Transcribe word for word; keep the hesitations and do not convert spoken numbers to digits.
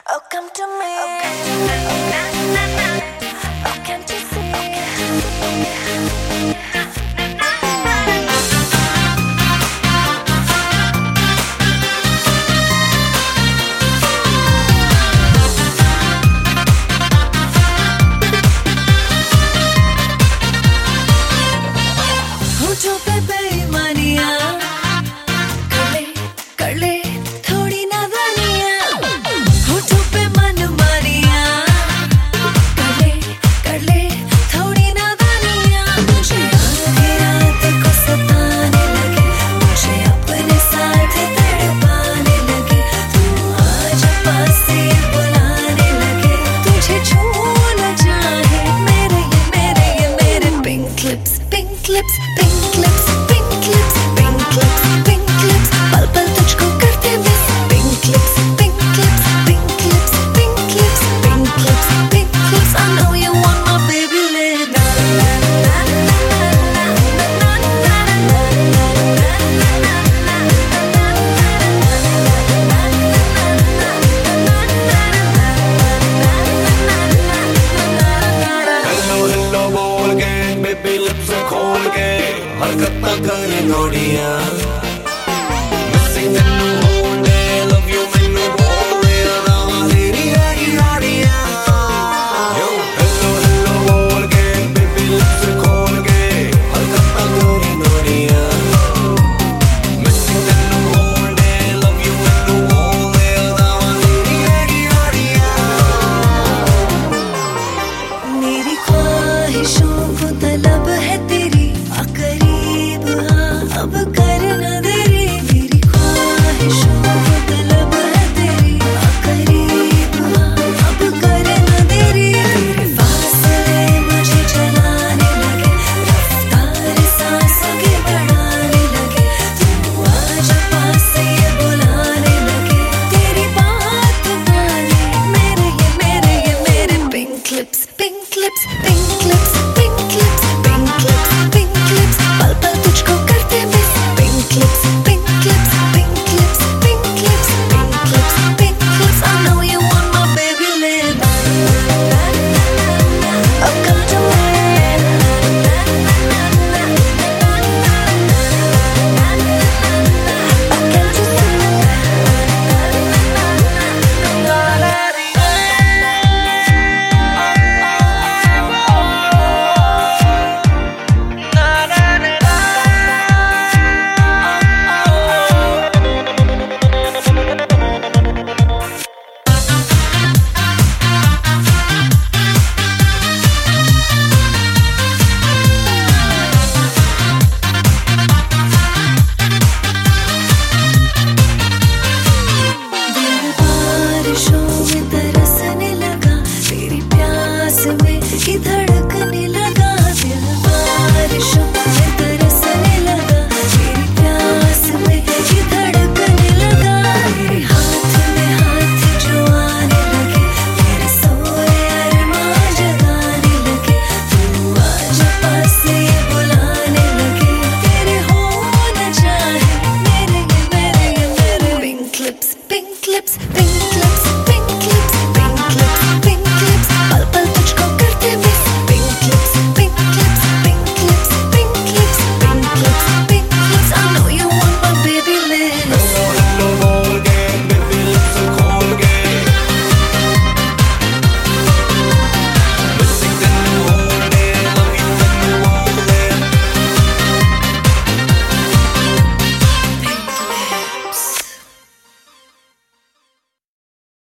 Oh, come to me. Oh, come to me. Oh, na, na, na. Oh, can't you see? Oh, can't you see? होठों पे बेईमानियां कर ले कर ले थोड़ी नादानियां, होठों पे मनमानियां कर ले कर ले थोड़ी नादानियां। मुझे आधी रात को सताने लगे, मुझे अपने साथ तड़पाने लगे, तू आज पास